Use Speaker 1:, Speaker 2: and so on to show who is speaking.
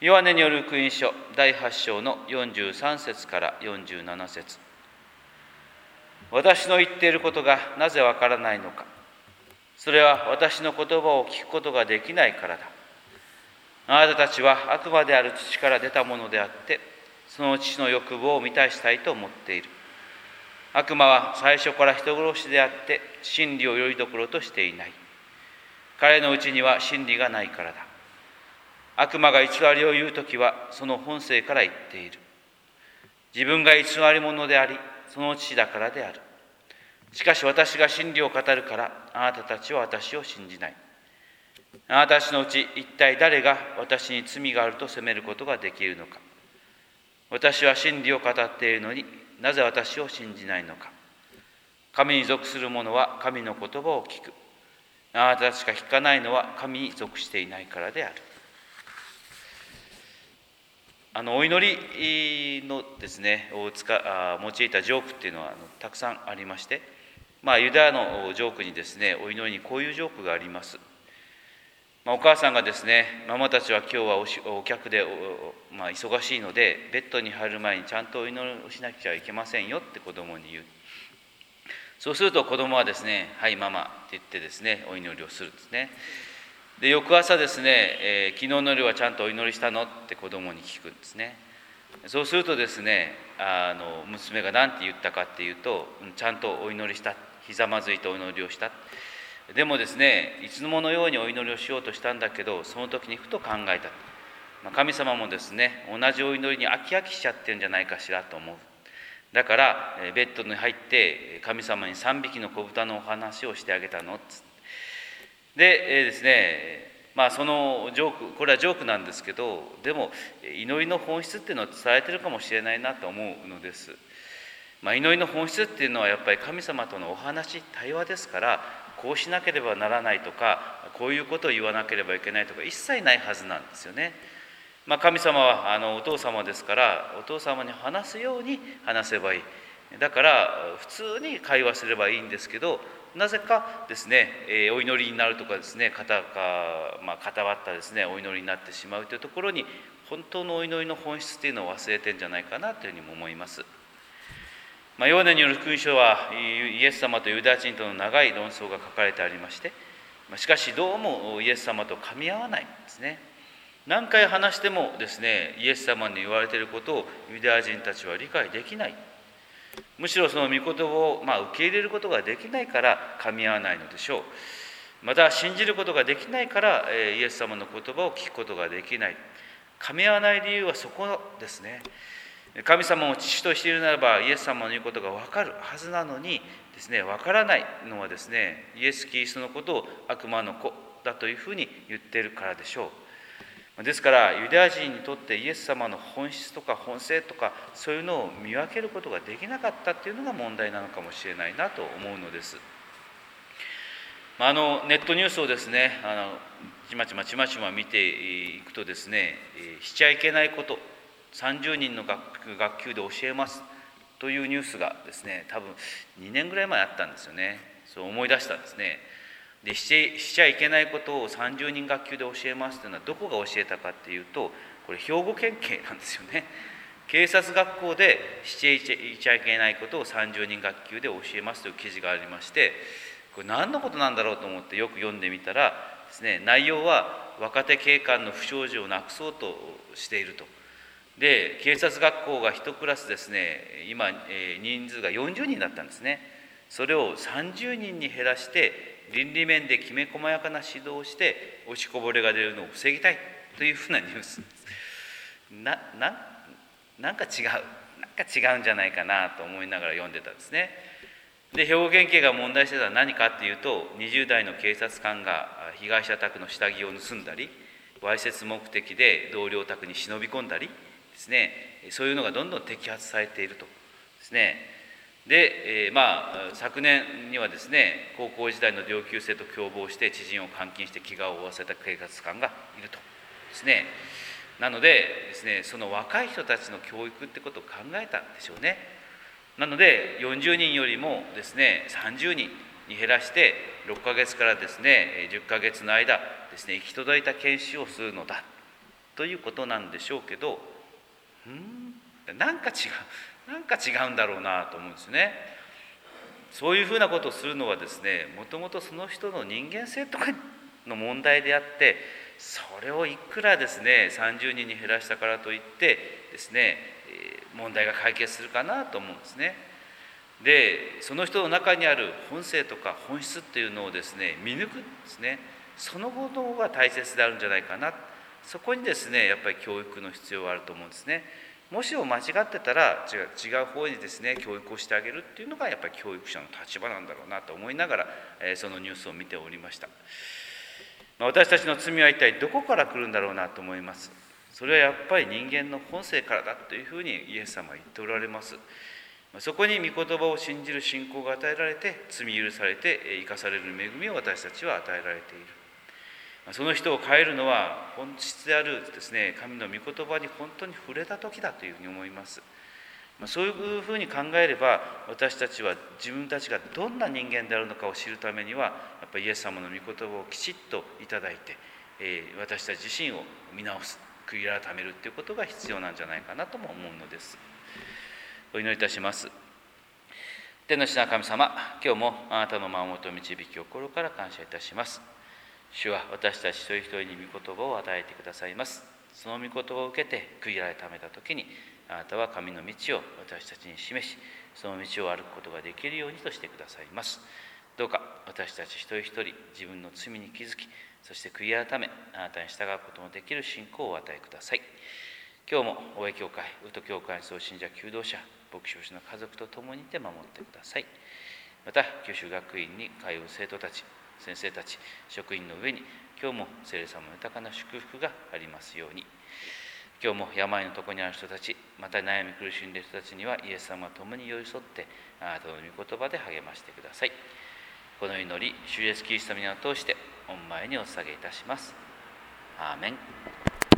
Speaker 1: ヨハネによる福音書第8章の43節から47節。私の言っていることがなぜわからないのか。それは私の言葉を聞くことができないからだ。あなたたちは悪魔である土から出たものであって、その父の欲望を満たしたいと思っている。悪魔は最初から人殺しであって、真理をよりどころとしていない。彼のうちには真理がないからだ。悪魔が偽りを言うときは、その本性から言っている。自分が偽り者であり、その父だからである。しかし私が真理を語るから、あなたたちは私を信じない。あなたたちのうち一体誰が私に罪があると責めることができるのか。私は真理を語っているのになぜ私を信じないのか。神に属する者は神の言葉を聞く。あなたたちが聞かないのは神に属していないからである。お祈りのですね、用いたジョークっていうのはたくさんありまして、ユダヤのジョークにですね、お祈りにこういうジョークがあります。お母さんがですね、ママたちは今日はお客で忙しいので、ベッドに入る前にちゃんとお祈りをしなくちゃいけませんよって子供に言う。そうすると子供はですね、はいママって言ってですね、お祈りをするんですね。で、翌朝ですね、昨日の夜はちゃんとお祈りしたのって子供に聞くんですね。そうするとですね、娘が何て言ったかっていうと、ちゃんとお祈りした、ひざまずいてお祈りをした。でもですね、いつものようにお祈りをしようとしたんだけど、その時にふと考えた。神様もですね、同じお祈りに飽き飽きしちゃってるんじゃないかしらと思う。だからベッドに入って神様に3匹の子豚のお話をしてあげたのっつって。でですね、そのジョーク、これはジョークなんですけど、でも祈りの本質っていうのを伝えてるかもしれないなと思うのです。祈りの本質っていうのはやっぱり神様とのお話、対話ですから、こうしなければならないとか、こういうことを言わなければいけないとか一切ないはずなんですよね。神様はお父様ですから、お父様に話すように話せばいい。だから普通に会話すればいいんですけど、なぜかですね、お祈りになるとかですね、固まったですね、お祈りになってしまうというところに、本当のお祈りの本質っていうのを忘れてるんじゃないかなというふうにも思います。ヨハネによる福音書はイエス様とユダヤ人との長い論争が書かれてありまして、しかしどうもイエス様と噛み合わないんですね。何回話してもですね、イエス様に言われていることをユダヤ人たちは理解できない。むしろその御言葉を受け入れることができないから噛み合わないのでしょう。また信じることができないからイエス様の言葉を聞くことができない。噛み合わない理由はそこですね。神様を父としているならばイエス様の言うことが分かるはずなのにですね、分からないのはですね、イエス・キリストのことを悪魔の子だというふうに言っているからでしょう。ですからユダヤ人にとってイエス様の本質とか本性とかそういうのを見分けることができなかったっていうのが問題なのかもしれないなと思うのです。ネットニュースをですね、ちまちま見ていくとですね、しちゃいけないこと、30人の学級で教えますというニュースがですね、多分2年ぐらい前あったんですよね。そう思い出したんですね。で、しちゃいけないことを30人学級で教えますというのはどこが教えたかっていうと、これ兵庫県警なんですよね。警察学校でしちゃいけないことを30人学級で教えますという記事がありまして、これ何のことなんだろうと思ってよく読んでみたらですね、内容は若手警官の不祥事をなくそうとしていると。で、警察学校が1クラスですね、今、人数が40人だったんですね。それを30人に減らして倫理面できめ細やかな指導をして落ちこぼれが出るのを防ぎたいというふうなニュースです。なんか違うんじゃないかなと思いながら読んでたんですね。で、兵庫県警が問題してたのは何かっていうと、20代の警察官が被害者宅の下着を盗んだり、わいせつ目的で同僚宅に忍び込んだりですね、そういうのがどんどん摘発されているとですね。で、昨年にはですね、高校時代の同級生と共謀して知人を監禁して怪我を負わせた警察官がいるとですね。なのでですね、その若い人たちの教育ってことを考えたんでしょうね。なので40人よりもですね、30人に減らして6ヶ月からですね10ヶ月の間ですね、行き届いた研修をするのだということなんでしょうけど、なんか違うんだろうなと思うんですね。そういうふうなことをするのはですね、もともとその人の人間性とかの問題であって、それをいくらですね30人に減らしたからといってですね、問題が解決するかなと思うんですね。でその人の中にある本性とか本質っていうのをですね見抜くんですね。そのことが大切であるんじゃないかな。そこにですねやっぱり教育の必要があると思うんですね。もしも間違ってたら違う方にですね教育をしてあげるっていうのがやっぱり教育者の立場なんだろうなと思いながら、そのニュースを見ておりました。私たちの罪は一体どこから来るんだろうなと思います。それはやっぱり人間の本性からだというふうにイエス様は言っておられます。そこに御言葉を信じる信仰が与えられて、罪許されて生かされる恵みを私たちは与えられている。その人を変えるのは本質であるですね、神の御言葉に本当に触れた時だというふうに思います。そういうふうに考えれば、私たちは自分たちがどんな人間であるのかを知るためには、やっぱりイエス様の御言葉をきちっといただいて、私たち自身を見直す、悔い改めるということが必要なんじゃないかなとも思うのです。お祈りいたします。天の父な神様、今日もあなたの守りと導きを心から感謝いたします。主は私たち一人一人に御言葉を与えてくださいます。その御言葉を受けて悔い改めたときに、あなたは神の道を私たちに示し、その道を歩くことができるようにとしてくださいます。どうか私たち一人一人、自分の罪に気づき、そして悔い改め、あなたに従うことのできる信仰をお与えください。今日も大江教会、宇都教会総信者求道者、牧師の家族と共にいて守ってください。また九州学院に通う生徒たち、先生たち、職員の上に今日も聖霊様の豊かな祝福がありますように。今日も病のところにある人たち、また悩み苦しんでいる人たちにはイエス様と共に寄り添ってあなたの御言葉で励ましてください。この祈り、主イエスキリストの皆を通して御前にお捧げいたします。アーメン。